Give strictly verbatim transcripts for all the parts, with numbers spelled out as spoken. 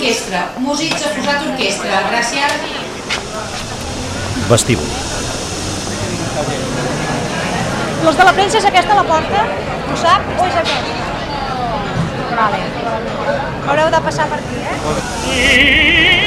orquestra. Músics a posat orquestra. Gràcies. Vestíbul. Los de la premsa és aquesta la porta? Ho sap o és aquest? Vale. Haureu de passar per aquí, eh?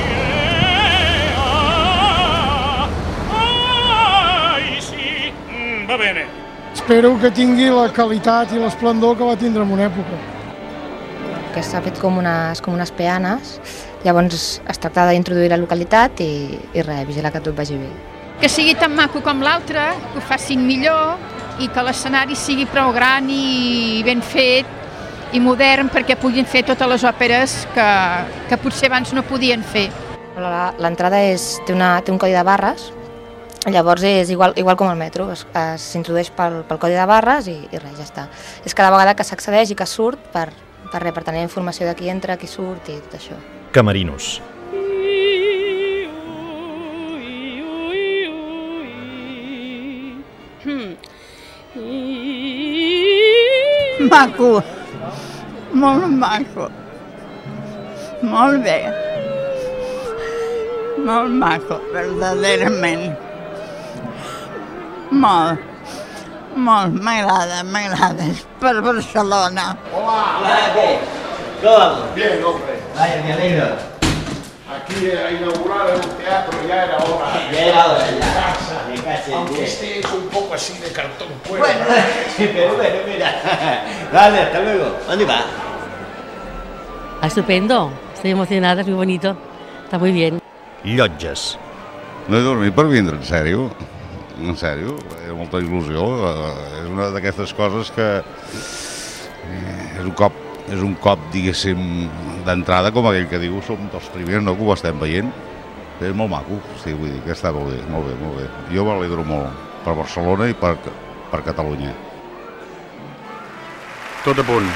Ai, sí, va bene. Espero que tingui la qualitat i l'esplendor que va tindre en una època. Que s'ha fet com unes, com unes peanes, llavors es tracta d'introduir la localitat i, i res, vigilar que tot vagi bé. Que sigui tan maco com l'altre, que ho facin millor i que l'escenari sigui prou gran i ben fet i modern perquè puguin fer totes les òperes que, que potser abans no podien fer. L'entrada té, una, té un codi de barres, llavors és igual, igual com el metro, s'introdueix pel, pel codi de barres i, i res, ja està. És cada vegada que s'accedeix i que surt per, per, res, per tenir informació de qui entra, qui surt i tot això. Camerinos. Maco, molt maco, molt bé, molt maco, verdaderament, molt, molt, m'agrada, m'agrada, és per Barcelona. Hola, ¿qué? ¿Cómo vamos? Bien, hombre. Vaya, me alegro. Aquí a inaugurar el teatro ya era hora. Ya era hora, ya. Me caché, aunque bien. este es un poco así de cartón cuero. Bueno, pero bueno, mira. Vale, hasta luego. ¿Dónde va? Estupendo. Estoy emocionada, es muy bonito. Está muy bien. Llotges. No he dormit per vindre, en sèrio. En sèrio, és molta il·lusió. És una d'aquestes coses que és un cop, és un cop, diguéssim, d'entrada, com aquell que diu, som dels primers, no, que ho estem veient. És molt maco, sí, vull dir que està molt bé, molt bé, molt bé. Jo m'alegro molt per Barcelona i per, per Catalunya. Tot a punt.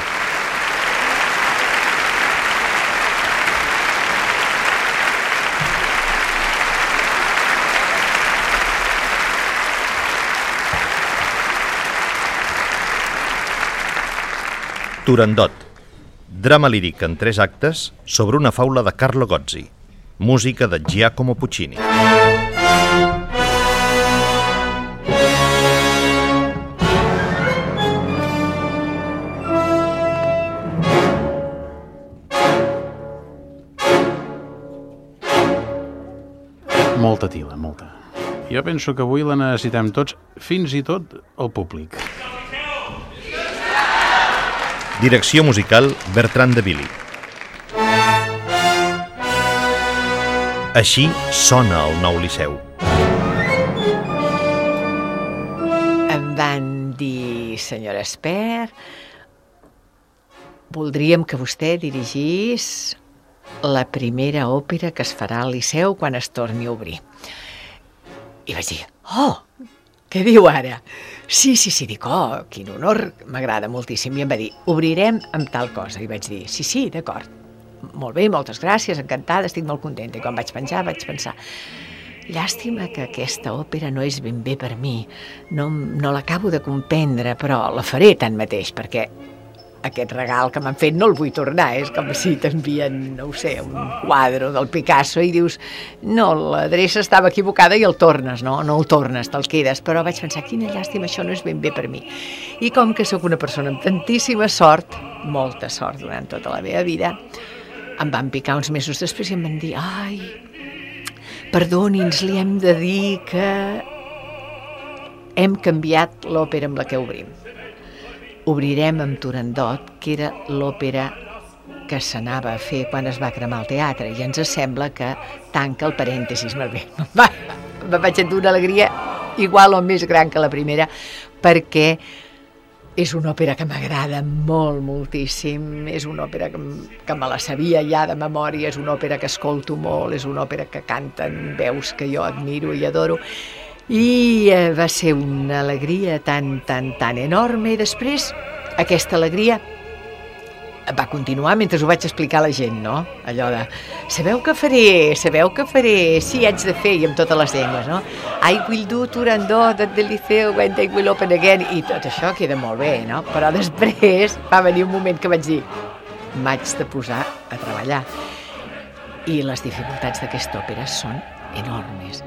Turandot. Drama líric en tres actes sobre una faula de Carlo Gozzi. Música de Giacomo Puccini. Molta tila, molta. Jo penso que avui la necessitem tots, fins i tot el públic. Direcció musical Bertran de Billy. Així sona el nou Liceu. Em van dir, senyora Espert, voldríem que vostè dirigís la primera òpera que es farà al Liceu quan es torni a obrir. I vaig dir, oh, què diu ara? Sí, sí, sí, dic, oh, quin honor, m'agrada moltíssim. I em va dir, obrirem amb tal cosa. I vaig dir, sí, sí, d'acord. Molt bé, moltes gràcies, encantada, estic molt contenta. I quan vaig penjar, vaig pensar, llàstima que aquesta òpera no és ben bé per mi. No, no l'acabo de comprendre, però la faré tanmateix, perquè aquest regal que m'han fet no el vull tornar. És com si t'envien, no ho sé, un quadre del Picasso i dius, no, l'adreça estava equivocada i el tornes, no? No el tornes, te'l quedes. Però vaig pensar, quina llàstima, això no és ben bé per mi. I com que sóc una persona amb tantíssima sort, molta sort durant tota la meva vida, em van picar uns mesos després i em van dir, ai, perdoni'ns, li hem de dir que hem canviat l'òpera amb la que obrim. Obrirem amb Turandot, que era l'òpera que s'anava a fer quan es va cremar el teatre, i ens sembla que tanca el parèntesis. Bé, me vaig endur una alegria igual o més gran que la primera, perquè és una òpera que m'agrada molt, moltíssim, és una òpera que, que me la sabia ja de memòria, és una òpera que escolto molt, és una òpera que canten veus que jo admiro i adoro, i eh, va ser una alegria tan, tan, tan enorme. I després aquesta alegria va continuar mentre ho vaig explicar a la gent, no? Allò de, sabeu què faré, sabeu què faré, sí, haig de fer, i amb totes les llengües, no? I will do Turandot at the Liceu when they will open again, i tot això queda molt bé, no? Però després va venir un moment que vaig dir, m'haig de posar a treballar. I les dificultats d'aquesta òpera són enormes.